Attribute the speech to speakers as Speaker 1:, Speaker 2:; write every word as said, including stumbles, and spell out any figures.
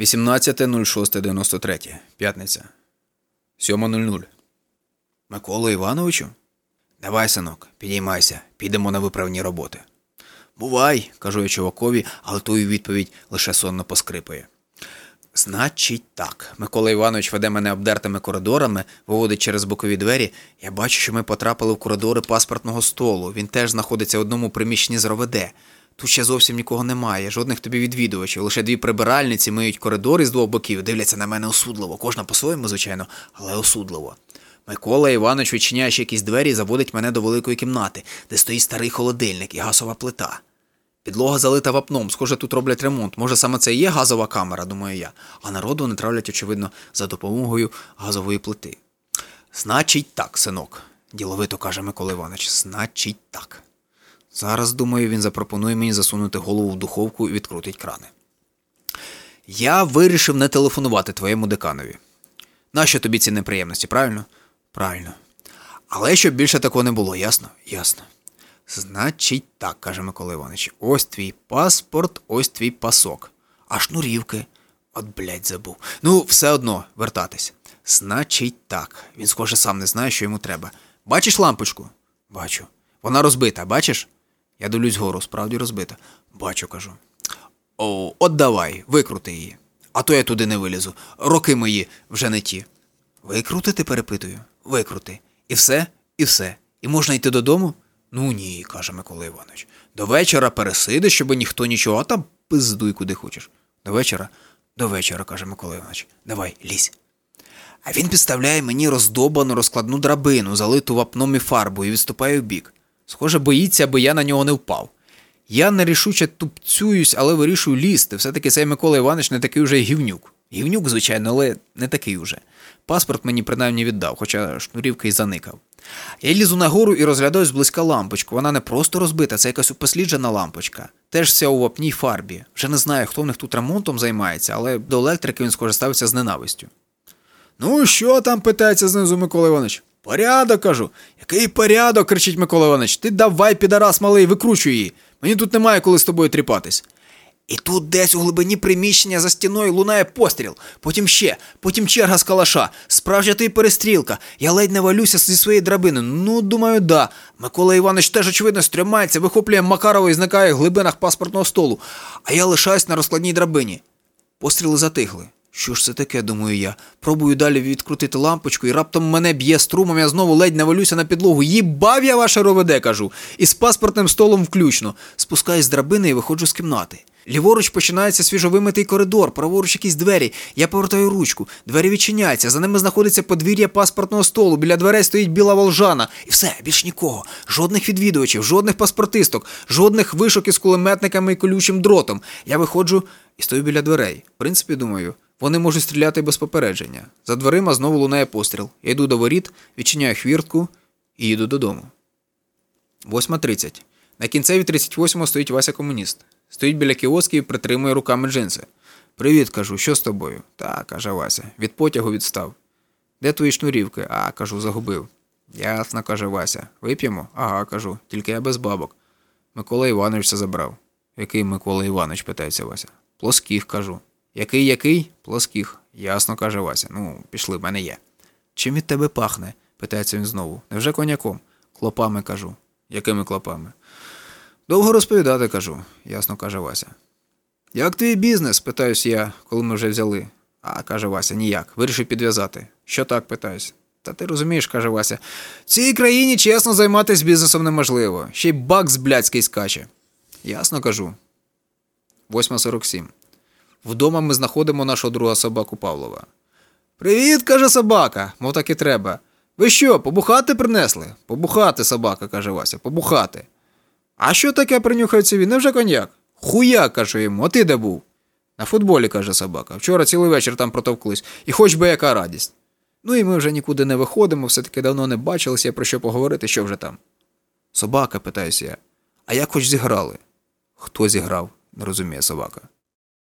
Speaker 1: вісімнадцяте шосте дев'яносто три. П'ятниця. сьома нуль нуль. Микола Івановичу? Давай, синок, підіймайся, підемо на виправні роботи. Бувай, кажу я чувакові, але той у відповідь лише сонно поскрипує. Значить так, Микола Іванович веде мене обдертими коридорами, виводить через бокові двері. Я бачу, що ми потрапили в коридори паспортного столу. Він теж знаходиться в одному приміщенні з РОВД. Тут ще зовсім нікого немає, жодних тобі відвідувачів. Лише дві прибиральниці миють коридори з двох боків, дивляться на мене осудливо. Кожна по-своєму, звичайно, але осудливо. Микола Іванович відчиняє ще якісь двері і заводить мене до великої кімнати, де стоїть старий холодильник і газова плита. Підлога залита вапном, схоже, тут роблять ремонт. Може, саме це і є газова камера, думаю я. А народу не травлять, очевидно, за допомогою газової плити. Значить так, синок, діловито каже Микола Іванович, значить так. Зараз, думаю, він запропонує мені засунути голову в духовку і відкрутить крани. Я вирішив не телефонувати твоєму деканові. Нащо тобі ці неприємності, правильно? Правильно. Але щоб більше такого не було, ясно? Ясно. Значить так, каже Микола Іванович, ось твій паспорт, ось твій пасок. А шнурівки? От, блядь, забув. Ну, все одно, вертатись. Значить так. Він, схоже, сам не знає, що йому треба. Бачиш лампочку? Бачу. Вона розбита, бачиш? Я дивлюсь вгору, справді розбита. Бачу, кажу. О, от давай, викрути її. А то я туди не вилізу. Роки мої вже не ті. Викрутити, перепитую? Викрути. І все? І все. І можна йти додому? Ну ні, каже Микола Іванович. До вечора пересиди, щоб ніхто нічого, а там пиздуй куди хочеш. До вечора? До вечора, каже Микола Іванович. Давай, лізь. А він підставляє мені роздобану розкладну драбину, залиту вапном і фарбою, і відступає вбік. Схоже, боїться, аби я на нього не впав. Я нерішуче тупцююсь, але вирішую лізти. Все-таки цей Микола Іванович не такий уже гівнюк. Гівнюк, звичайно, але не такий уже. Паспорт мені принаймні віддав, хоча шнурівки й заникав. Я лізу нагору і розглядаю зблизька лампочку. Вона не просто розбита, це якась упосліджена лампочка. Теж вся у вапній фарбі. Вже не знаю, хто в них тут ремонтом займається, але до електрики він, схоже, ставиться з ненавистю. Ну, що там, питається знизу Микола Іванович? Порядок, кажу. Який порядок, кричить Микола Іванович. Ти давай, підарас малий, викручуй її. Мені тут немає коли з тобою тріпатись. І тут десь у глибині приміщення за стіною лунає постріл. Потім ще, потім черга з калаша. Справжня то й перестрілка. Я ледь не валюся зі своєї драбини. Ну, думаю, да. Микола Іванович теж, очевидно, стрімається, вихоплює Макарова і зникає в глибинах паспортного столу. А я лишаюсь на розкладній драбині. Постріли затихли. Що ж це таке, думаю я. Пробую далі відкрутити лампочку, і раптом мене б'є струмом, я знову ледь не валюся на підлогу. Їбав я ваше РОВД, кажу. І з паспортним столом включно. Спускаюсь з драбини і виходжу з кімнати. Ліворуч починається свіжовимитий коридор, праворуч якісь двері. Я повертаю ручку. Двері відчиняються, за ними знаходиться подвір'я паспортного столу. Біля дверей стоїть біла волжана. І все, більш нікого. Жодних відвідувачів, жодних паспортисток, жодних вишок із кулеметниками і колючим дротом. Я виходжу і стою біля дверей. В принципі, думаю, вони можуть стріляти без попередження. За дверима знову лунає постріл. Я йду до воріт, відчиняю хвіртку і їду додому. восьма тридцять. На кінцеві тридцять восьмого стоїть Вася комуніст. Стоїть біля кіосків і притримує руками джинси. «Привіт», кажу, що з тобою? «Та», каже Вася, від потягу відстав. «Де твої шнурівки?» «А», кажу, загубив. «Ясно», каже Вася. «Вип'ємо?» «Ага», кажу, тільки я без бабок». Микола Іванович все забрав. «Який Микола Іванович?» питається Вася. «Плоских», кажу. «Який, який?» «Плоских». «Ясно», каже Вася. «Ну, пішли, в мене є». «Чим від тебе пахне?» питається він знову. «Невже коньяком?» «Клопами», кажу. «Якими клопами?» «Довго розповідати», кажу. «Ясно», каже Вася. «Як твій бізнес?» питаюсь я, коли ми вже взяли. «А», каже Вася, «ніяк. Вирішив підв'язати». «Що так?» питаюсь. «Та ти розумієш», каже Вася, «в цій країні чесно займатися бізнесом неможливо. Ще й бакс блядський скаче». «Ясно», кажу. восьма сорок сім. Вдома ми знаходимо нашого друга собаку Павлова. «Привіт», каже собака, мов так і треба. «Ви що, побухати принесли?» «Побухати, собака», каже Вася, «побухати». «А що таке?» принюхається він. «Невже коньяк?» «Хуяк», кажу йому, «а ти де був?» «На футболі», каже собака. «Вчора цілий вечір там протовклись. І хоч би яка радість». Ну і ми вже нікуди не виходимо, все-таки давно не бачилися, про що поговорити, що вже там. «Собака», питаюся я, «а як хоч зіграли?» «Хто зіграв?» не розуміє собака.